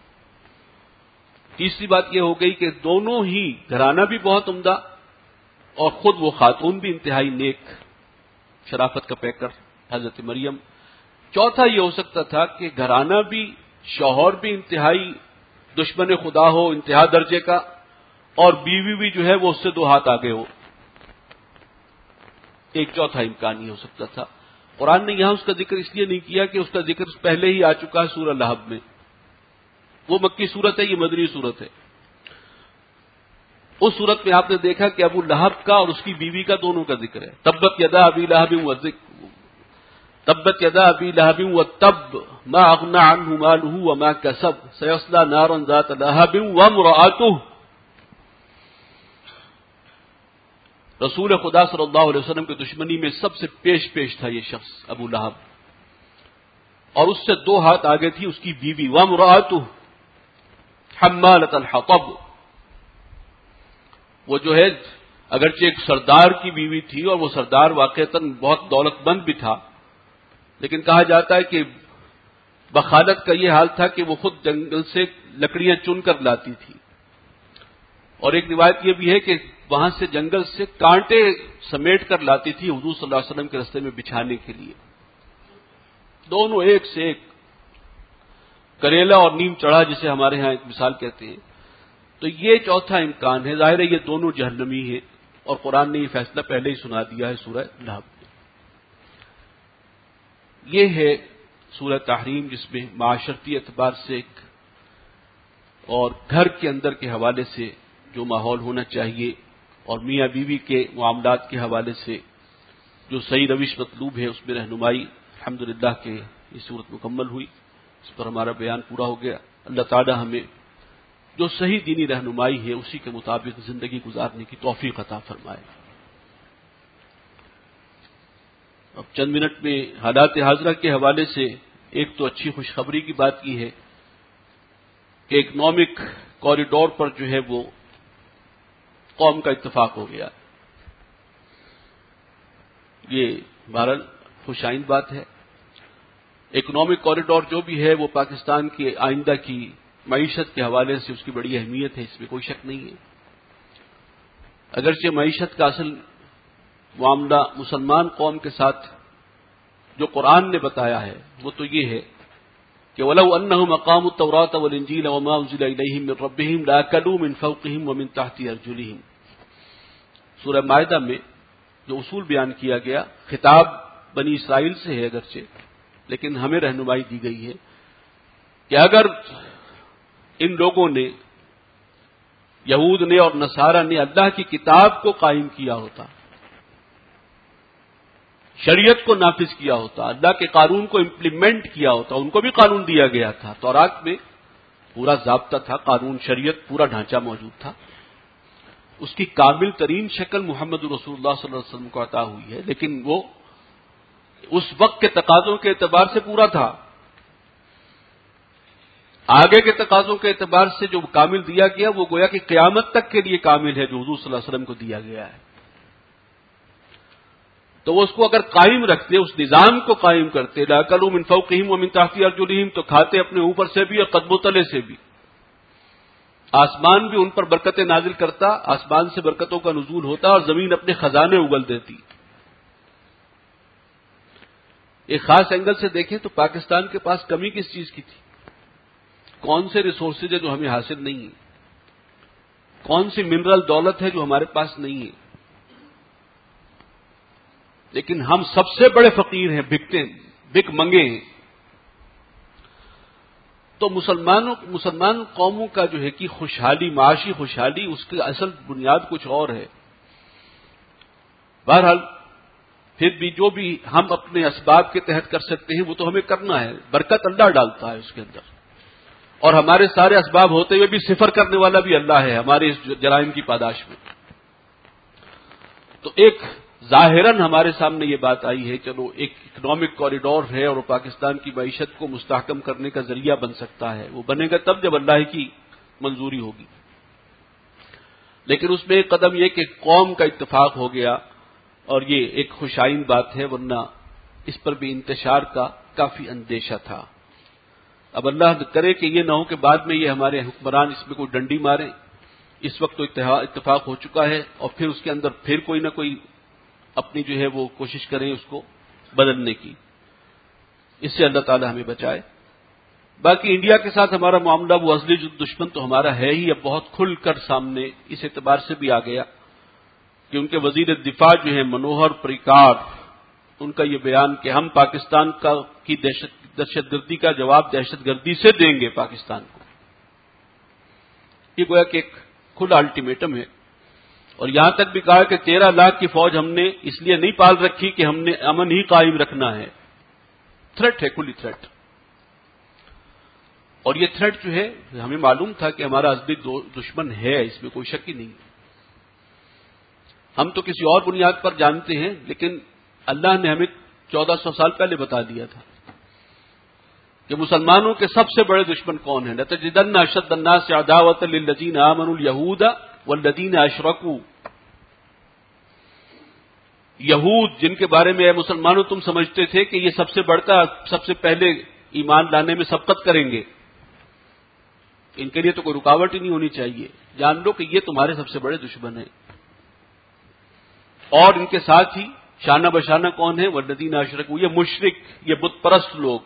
تیسری بات یہ ہو گئی کہ دونوں ہی گھرانہ بھی بہت عمدہ اور خود وہ خاتون بھی انتہائی نیک، شرافت کا پیکر، حضرت مریم. چوتھا یہ ہو سکتا تھا کہ گھرانہ بھی، شوہر بھی انتہائی دشمن خدا ہو، انتہا درجے کا، اور بیوی بھی جو ہے وہ اس سے دو ہاتھ آگے ہو. ایک چوتھا امکان یہ ہو سکتا تھا. قرآن نے یہاں اس کا ذکر اس لیے نہیں کیا کہ اس کا ذکر پہلے ہی آ چکا ہے سورہ لہب میں. وہ مکی صورت ہے، یہ مدنی صورت ہے. اس صورت میں آپ نے دیکھا کہ ابو لہب کا اور اس کی بیوی کا دونوں کا ذکر ہے. تبت یدا ابی لہب تبت یدا ابی لہب وتب ما اغنى عنه ماله وما كسب سيصلى نارا ذات لهب وامرأته. رسول خدا صلی اللہ علیہ وسلم کی دشمنی میں سب سے پیش پیش تھا یہ شخص ابو لہب، اور اس سے دو ہاتھ آگے تھی اس کی بیوی. وامرأته حمالة الحطب، وہ جو ہے اگرچہ ایک سردار کی بیوی تھی اور وہ سردار واقعتاً بہت دولت مند بھی تھا، لیکن کہا جاتا ہے کہ بخالت کا یہ حال تھا کہ وہ خود جنگل سے لکڑیاں چن کر لاتی تھی. اور ایک روایت یہ بھی ہے کہ وہاں سے جنگل سے کانٹے سمیٹ کر لاتی تھی حضور صلی اللہ علیہ وسلم کے راستے میں بچھانے کے لیے. دونوں ایک سے ایک، کریلا اور نیم چڑھا جسے ہمارے ہاں ایک مثال کہتے ہیں. تو یہ چوتھا امکان ہے. ظاہر ہے یہ دونوں جہنمی ہیں، اور قرآن نے یہ فیصلہ پہلے ہی سنا دیا ہے سورہ لہب میں. یہ ہے سورہ تحریم، جس میں معاشرتی اعتبار سے ایک اور گھر کے اندر کے حوالے سے جو ماحول ہونا چاہیے اور میاں بیوی کے معاملات کے حوالے سے جو صحیح روش مطلوب ہے اس میں رہنمائی الحمدللہ کہ یہ صورت مکمل ہوئی، اس پر ہمارا بیان پورا ہو گیا۔ اللہ تعالی ہمیں جو صحیح دینی رہنمائی ہے اسی کے مطابق زندگی گزارنے کی توفیق عطا فرمائے۔ اب چند منٹ میں حالات حاضرہ کے حوالے سے ایک تو اچھی خوشخبری کی بات کی ہے کہ اکنامک کوریڈور پر جو ہے وہ قوم کا اتفاق ہو گیا، یہ بہرحال خوش آئند بات ہے۔ اکنامک کوریڈور جو بھی ہے وہ پاکستان کے آئندہ کی معیشت کے حوالے سے اس کی بڑی اہمیت ہے، اس میں کوئی شک نہیں ہے۔ اگرچہ معیشت کا اصل معاملہ مسلمان قوم کے ساتھ جو قرآن نے بتایا ہے وہ تو یہ ہے کہ وَلَوْ أَنَّهُمْ أَقَامُوا التَّوْرَاةَ وَالْإِنْجِيلَ وَمَا أُنزِلَ إِلَيْهِم مِّن رَّبِّهِمْ لَأَكَلُوا مِن فَوْقِهِمْ وَمِن تَحْتِ أَرْجُلِهِمْ۔ سورہ مائدہ میں جو اصول بیان کیا گیا، خطاب بنی اسرائیل سے ہے اگرچہ، لیکن ہمیں رہنمائی دی گئی ہے کہ اگر ان لوگوں نے، یہود نے اور نصارہ نے اللہ کی کتاب کو قائم کیا ہوتا، شریعت کو نافذ کیا ہوتا، اللہ کے قانون کو امپلیمنٹ کیا ہوتا، ان کو بھی قانون دیا گیا تھا، تورات میں پورا ضابطہ تھا، قانون شریعت پورا ڈھانچہ موجود تھا، اس کی کامل ترین شکل محمد رسول اللہ صلی اللہ علیہ وسلم کو عطا ہوئی ہے، لیکن وہ اس وقت کے تقاضوں کے اعتبار سے پورا تھا۔ آگے کے تقاضوں کے اعتبار سے جو کامل دیا گیا وہ گویا کہ قیامت تک کے لیے کامل ہے جو حضور صلی اللہ علیہ وسلم کو دیا گیا ہے۔ تو وہ اس کو اگر قائم رکھتے، اس نظام کو قائم کرتے، لَأَكَلُوا مِن فَوْقِهِمْ وَمِن تَحْتِ أَرْجُلِهِمْ، تو کھاتے اپنے اوپر سے بھی اور قدم و تلے سے بھی، آسمان بھی ان پر برکتیں نازل کرتا، آسمان سے برکتوں کا نزول ہوتا اور زمین اپنے خزانے اگل دیتی۔ ایک خاص اینگل سے دیکھیں تو پاکستان کے پاس کمی کس چیز کی تھی؟ کون سے ریسورسز ہیں جو ہمیں حاصل نہیں ہیں؟ کون سی منرل دولت ہے جو ہمارے پاس نہیں ہے؟ لیکن ہم سب سے بڑے فقیر ہیں، بکتے بک منگے ہیں۔ تو مسلمانوں مسلمان قوموں کا جو ہے کہ خوشحالی، معاشی خوشحالی، اس کی اصل بنیاد کچھ اور ہے۔ بہرحال پھر بھی جو بھی ہم اپنے اسباب کے تحت کر سکتے ہیں وہ تو ہمیں کرنا ہے، برکت اللہ ڈالتا ہے اس کے اندر، اور ہمارے سارے اسباب ہوتے ہوئے بھی صفر کرنے والا بھی اللہ ہے ہمارے اس جرائم کی پاداش میں۔ تو ایک ظاہراً ہمارے سامنے یہ بات آئی ہے، چلو ایک اکنامک کوریڈور ہے اور وہ پاکستان کی معیشت کو مستحکم کرنے کا ذریعہ بن سکتا ہے، وہ بنے گا تب جب اللہ کی منظوری ہوگی۔ لیکن اس میں ایک قدم یہ کہ قوم کا اتفاق ہو گیا، اور یہ ایک خوشائن بات ہے، ورنہ اس پر بھی انتشار کا کافی اندیشہ تھا۔ اب اللہ کرے کہ یہ نہ ہو کہ بعد میں یہ ہمارے حکمران اس میں کوئی ڈنڈی ماریں۔ اس وقت تو اتفاق ہو چکا ہے اور پھر اس کے اندر پھر کوئی نہ کوئی اپنی جو ہے وہ کوشش کریں اس کو بدلنے کی۔ اس سے اللہ تعالی ہمیں بچائے۔ باقی انڈیا کے ساتھ ہمارا معاملہ وہ ازلی دشمن تو ہمارا ہے ہی، اب بہت کھل کر سامنے اس اعتبار سے بھی آ گیا کہ ان کے وزیر دفاع جو ہیں منوہر پریکار، ان کا یہ بیان کہ ہم پاکستان کا کی دہشت دہشت گردی کا جواب دہشت گردی سے دیں گے پاکستان کو، یہ گویا کہ ایک کھلا الٹیمیٹم ہے۔ اور یہاں تک بھی کہا کہ تیرہ لاکھ کی فوج ہم نے اس لیے نہیں پال رکھی کہ ہم نے امن ہی قائم رکھنا ہے، تھریٹ ہے، کھلی تھریٹ۔ اور یہ تھریٹ جو ہے ہمیں معلوم تھا کہ ہمارا ازلی دشمن ہے، اس میں کوئی شک ہی نہیں۔ ہم تو کسی اور بنیاد پر جانتے ہیں، لیکن اللہ نے ہمیں چودہ سو سال پہلے بتا دیا تھا کہ مسلمانوں کے سب سے بڑے دشمن کون ہیں۔ لَتَجِدَنَّ أَشَدَّ النَّاسِ عَدَاوَةً لِلَّذِينَ آمَنُوا الْيَهُودَ وَالَّذِينَ أَشْرَكُوا۔ یہود جن کے بارے میں اے مسلمانوں تم سمجھتے تھے کہ یہ سب سے بڑھتا سب سے پہلے ایمان لانے میں سبقت کریں گے، ان کے لیے تو کوئی رکاوٹ ہی نہیں ہونی چاہیے، جان لو کہ یہ تمہارے سب سے بڑے دشمن ہیں۔ اور ان کے ساتھ ہی شانہ بشانہ کون ہے؟ والذین اشرکوا، یہ مشرک، یہ بت پرست لوگ۔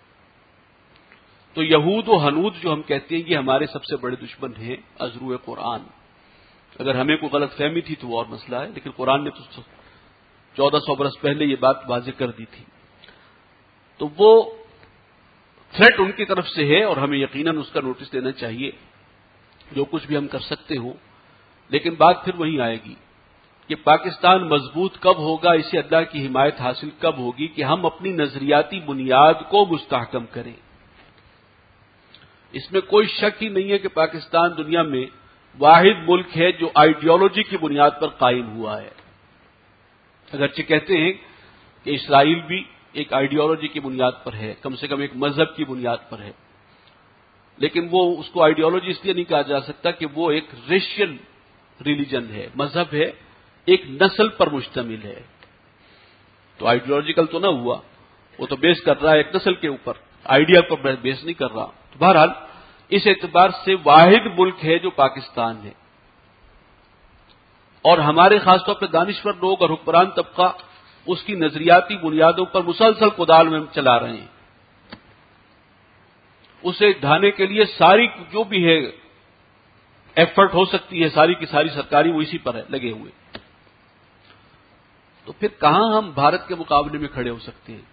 تو یہود و ہنود جو ہم کہتے ہیں یہ ہمارے سب سے بڑے دشمن ہیں ازروع قرآن۔ اگر ہمیں کوئی غلط فہمی تھی تو وہ اور مسئلہ ہے، لیکن قرآن نے تو چودہ سو برس پہلے یہ بات واضح کر دی تھی۔ تو وہ تھریٹ ان کی طرف سے ہے اور ہمیں یقیناً اس کا نوٹس دینا چاہیے۔ جو کچھ بھی ہم کر سکتے ہوں لیکن بات پھر وہیں آئے گی کہ پاکستان مضبوط کب ہوگا، اسے اللہ کی حمایت حاصل کب ہوگی کہ ہم اپنی نظریاتی بنیاد کو مستحکم کریں۔ اس میں کوئی شک ہی نہیں ہے کہ پاکستان دنیا میں واحد ملک ہے جو آئیڈیالوجی کی بنیاد پر قائم ہوا ہے۔ اگرچہ کہتے ہیں کہ اسرائیل بھی ایک آئیڈیالوجی کی بنیاد پر ہے، کم سے کم ایک مذہب کی بنیاد پر ہے، لیکن وہ اس کو آئیڈیالوجی اس لیے نہیں کہا جا سکتا کہ وہ ایک ریشین ریلیجن ہے، مذہب ہے، ایک نسل پر مشتمل ہے، تو آئیڈیالوجیکل تو نہ ہوا، وہ تو بیس کر رہا ہے ایک نسل کے اوپر، آئیڈیا پر بیس نہیں کر رہا۔ تو بہرحال اس اعتبار سے واحد ملک ہے جو پاکستان ہے، اور ہمارے خاص طور پہ دانشور لوگ اور حکمران طبقہ اس کی نظریاتی بنیادوں پر مسلسل کدال میں چلا رہے ہیں، اسے ڈھانے کے لیے ساری جو بھی ہے ایفرٹ ہو سکتی ہے، ساری کی ساری سرکاری وہ اسی پر ہے لگے ہوئے۔ تو پھر کہاں ہم بھارت کے مقابلے میں کھڑے ہو سکتے ہیں؟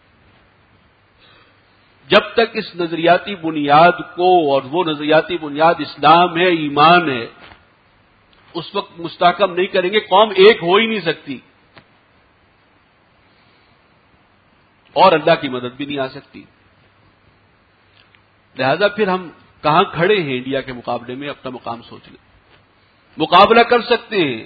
جب تک اس نظریاتی بنیاد کو، اور وہ نظریاتی بنیاد اسلام ہے، ایمان ہے، اس وقت مستحکم نہیں کریں گے، قوم ایک ہو ہی نہیں سکتی، اور اللہ کی مدد بھی نہیں آ سکتی۔ لہذا پھر ہم کہاں کھڑے ہیں انڈیا کے مقابلے میں؟ اپنا مقام سوچ لیں۔ مقابلہ کر سکتے ہیں،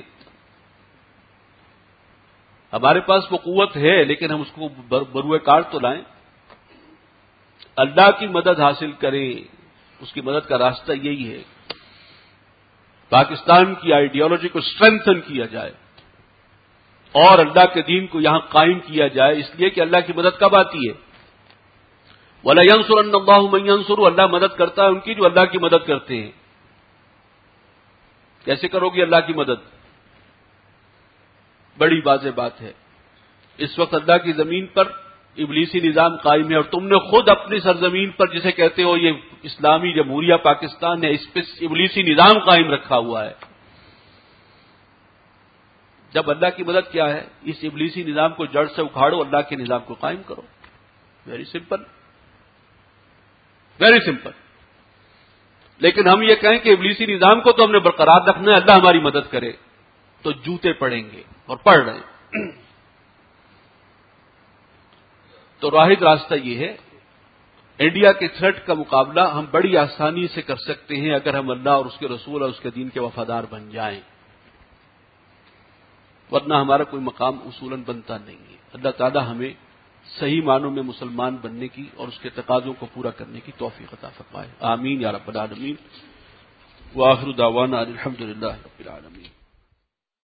ہمارے پاس وہ قوت ہے، لیکن ہم اس کو بروئے کار تو لائیں، اللہ کی مدد حاصل کریں، اس کی مدد کا راستہ یہی ہے، پاکستان کی آئیڈیالوجی کو اسٹرینتھن کیا جائے اور اللہ کے دین کو یہاں قائم کیا جائے، اس لیے کہ اللہ کی مدد کب آتی ہے؟ وَلَا يَنْصُرَنَّ اللَّهُ مَن يَنْصُرُ، اللہ مدد کرتا ہے ان کی جو اللہ کی مدد کرتے ہیں۔ کیسے کرو گی اللہ کی مدد؟ بڑی واضح بات ہے، اس وقت اللہ کی زمین پر ابلیسی نظام قائم ہے، اور تم نے خود اپنی سرزمین پر جسے کہتے ہو یہ اسلامی جمہوریہ پاکستان ہے، اس پہ ابلیسی نظام قائم رکھا ہوا ہے۔ جب اللہ کی مدد کیا ہے؟ اس ابلیسی نظام کو جڑ سے اکھاڑو، اللہ کے نظام کو قائم کرو۔ Very simple, very simple. لیکن ہم یہ کہیں کہ ابلیسی نظام کو تو ہم نے برقرار رکھنا ہے، اللہ ہماری مدد کرے، تو جوتے پڑیں گے، اور پڑھ رہے ہیں۔ تو واحد راستہ یہ ہے، انڈیا کے تھریٹ کا مقابلہ ہم بڑی آسانی سے کر سکتے ہیں اگر ہم اللہ اور اس کے رسول اور اس کے دین کے وفادار بن جائیں، ورنہ ہمارا کوئی مقام اصولاً بنتا نہیں ہے۔ اللہ تعالی ہمیں صحیح معنوں میں مسلمان بننے کی اور اس کے تقاضوں کو پورا کرنے کی توفیق عطا فرمائے، آمین یا رب العالمین۔ وآخر دعوانا الحمدللہ رب العالمین۔